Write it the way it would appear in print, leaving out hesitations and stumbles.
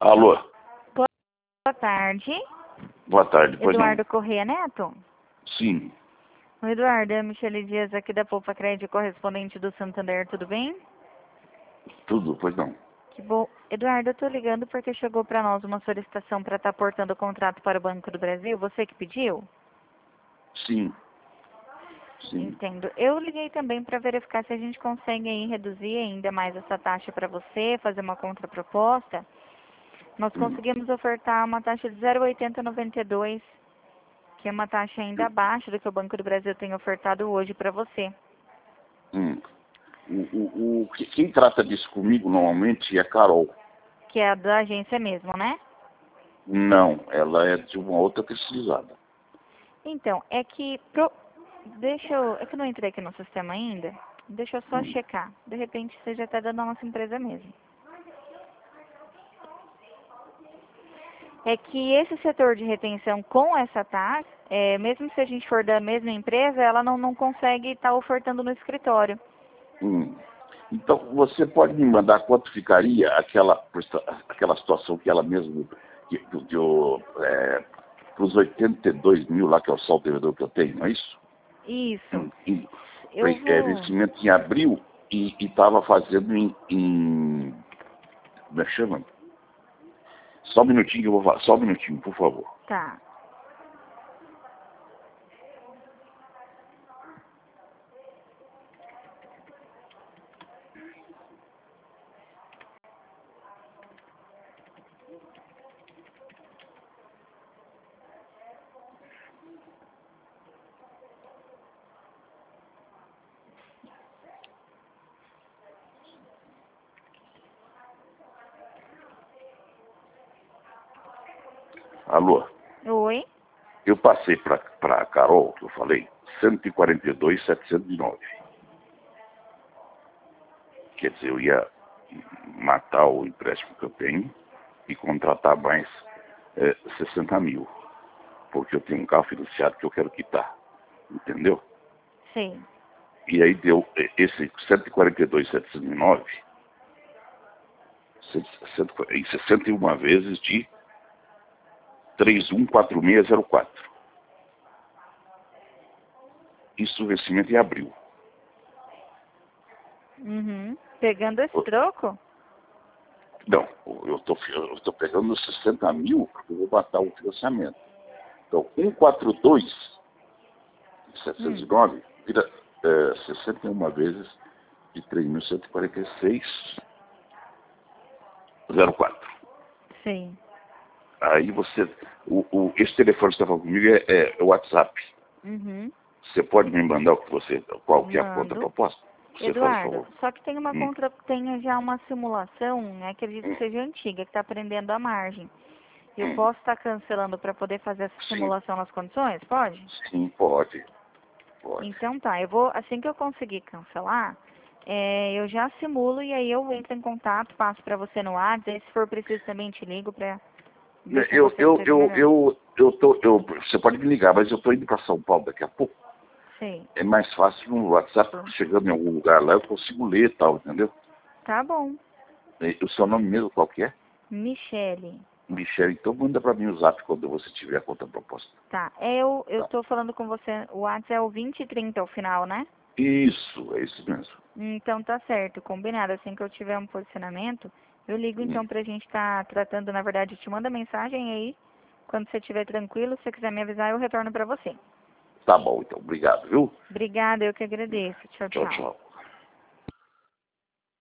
Alô? Boa tarde. Boa tarde, pois Eduardo Corrêa Neto? não? Sim, O Eduardo, é a Michele Dias aqui da Poupa Crédito, correspondente do Santander, tudo bem? tudo, pois não. Que bom. Eduardo, eu tô ligando porque chegou para nós uma solicitação para estar aportando o contrato para o Banco do Brasil. Você que pediu? Sim, sim. Entendo. Eu liguei também para verificar se a gente consegue aí reduzir ainda mais essa taxa para você, fazer uma contraproposta. Nós conseguimos ofertar uma taxa de 0,8092, que é uma taxa ainda abaixo do que o Banco do Brasil tem ofertado hoje para você. Hum. Quem trata disso comigo normalmente é a Carol. Que é a da agência mesmo, né? Não, ela é de uma outra pesquisada. Então, é que... É que eu não entrei aqui no sistema ainda. Deixa eu só checar. De repente, seja até da nossa empresa mesmo. É que esse setor de retenção com essa taxa, mesmo se a gente for da mesma empresa, ela não consegue estar ofertando no escritório. Então, você pode me mandar quanto ficaria aquela situação que ela mesmo, para os 82 mil lá, que é o saldo devedor que eu tenho, não é isso? Isso. É vencimento em abril e estava fazendo como é que chama? Só um minutinho que eu vou falar. Só um minutinho, por favor. Tá. Alô? Oi? Eu passei para a Carol, que eu falei, 142.709. Quer dizer, eu ia matar o empréstimo que eu tenho e contratar mais 60 mil. Porque eu tenho um carro financiado que eu quero quitar. Entendeu? Sim. E aí deu esse 142.709 em 61 vezes de 314604. Isso o vencimento em abril. Uhum. Pegando esse troco? Não, eu estou pegando 60 mil porque eu vou matar o financiamento. Então, 142.709 vira 61 vezes de 3.146,04. Sim. Aí você, esse telefone que você está falando comigo é o WhatsApp. Uhum. Você pode me mandar qual que é a conta Mando. proposta? Você faz, por Eduardo, favor. só que tem tem já uma simulação, acredito que seja antiga, que está prendendo a margem. Eu posso estar cancelando para poder fazer essa Sim, simulação nas condições? Pode? sim, pode. Pode. Então tá, assim que eu conseguir cancelar, eu já simulo e aí eu entro em contato, passo para você no WhatsApp, aí se for preciso também te ligo para ver com você que seja melhor. Você pode me ligar, mas eu estou indo para São Paulo daqui a pouco. Sei. É mais fácil no WhatsApp, chegando em algum lugar lá, eu consigo ler e tal, entendeu? Tá bom. O seu nome mesmo qual que é? Michele. Michel, então manda para mim o zap quando você tiver a conta proposta. Tá, eu Tá. tô falando com você, o WhatsApp é o 2030 ao final, né? Isso, é isso mesmo. Então tá certo, combinado. Assim que eu tiver um posicionamento, eu ligo então pra gente estar tratando, na verdade, eu te mando a mensagem aí. Quando você estiver tranquilo, se você quiser me avisar, eu retorno pra você. Tá bom, então. Obrigado, viu? Obrigada, eu que agradeço. Tchau, Tchau, tchau. tchau.